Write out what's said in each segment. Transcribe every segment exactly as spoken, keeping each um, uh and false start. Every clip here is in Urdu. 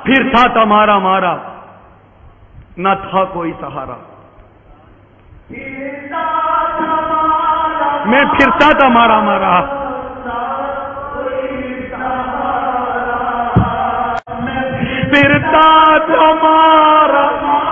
پھرتا تھا مارا مارا نہ تھا کوئی سہارا، میں پھرتا تھا مارا مارا پھرتا تھا مارا۔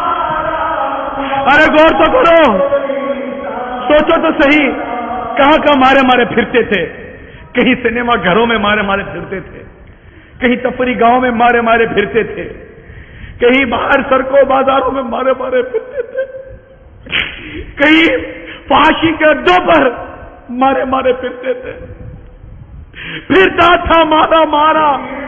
ارے غور تو کرو، سوچو تو صحیح، کہاں کہاں مارے مارے پھرتے تھے؟ کہیں سنیما گھروں میں مارے مارے پھرتے تھے، کہیں تفریح گاؤں میں مارے مارے پھرتے تھے، کہیں باہر سڑکوں بازاروں میں مارے مارے پھرتے تھے، کہیں فحاشی کے اڈوں پر مارے مارے پھرتے تھے۔ پھرتا تھا مارا مارا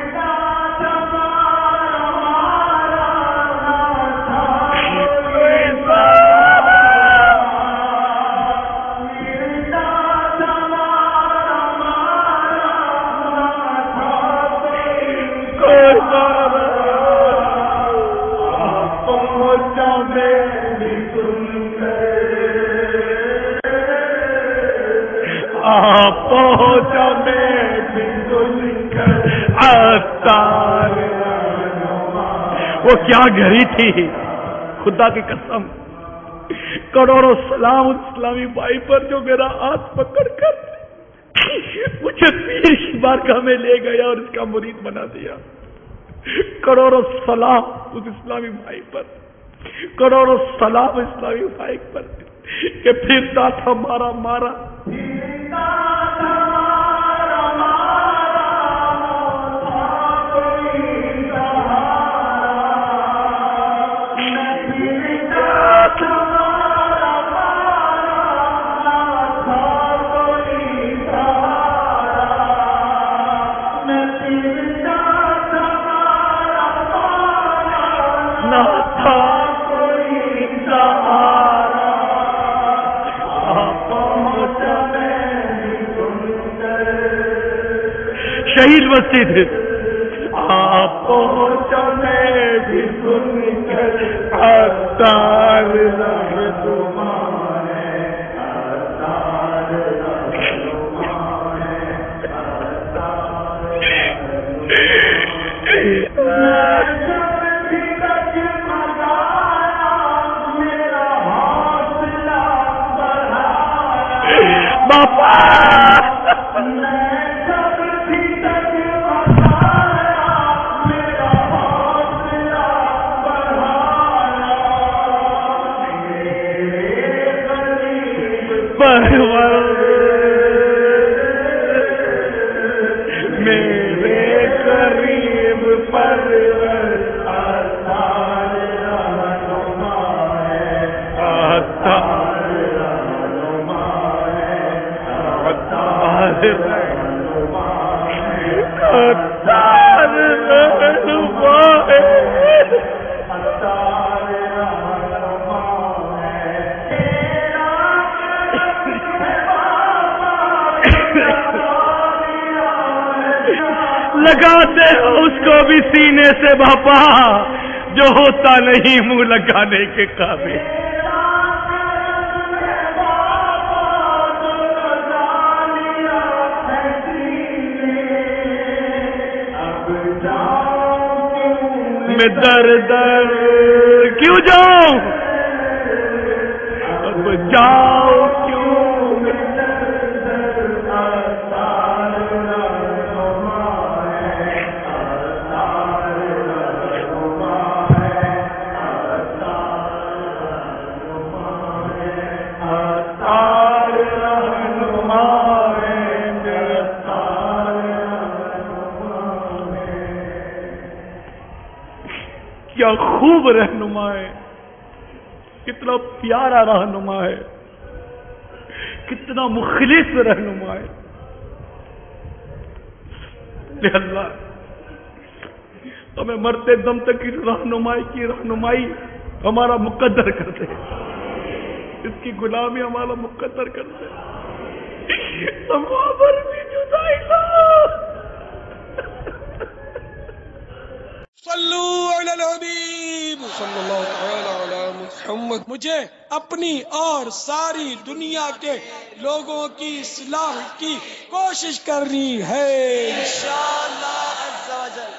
پہنچا میں وہ کیا گھڑی تھی، خدا کی قسم، کروڑوں سلام اسلامی بھائی پر جو میرا ہاتھ پکڑ کر مجھے پیر کی بارگاہ میں لے گیا اور اس کا مرید بنا دیا۔ کروڑوں سلام اس اسلامی بھائی پر، کروڑوں سلام اسلامی بھائی پر کہ پھرتا تھا مارا مارا۔ شہید مسجد آپ پہنچنے بھی سن کر اتار رہے تمہارے اتار رہے باپا میرے قریب پر لگاتے ہو اس کو بھی سینے سے باپا جو ہوتا نہیں منہ لگانے کے قابل۔ میں در در کیوں جاؤں، اب جاؤ کیوں کیا خوب رہنما ہے، کتنا پیارا رہنما ہے، کتنا مخلص رہنما ہے۔ اے اللہ ہمیں مرتے دم تک کی رہنمائی کی رہنمائی ہمارا مقدر کر دے، اس کی غلامی ہمارا مقدر کر دے، ہم پر بھی جدائی نہ صلو علی الحبیب صلی اللہ تعالی علی محمد۔ مجھے اپنی اور ساری دنیا کے لوگوں کی اصلاح کی کوشش کرنی ہے انشاءاللہ عز و جل۔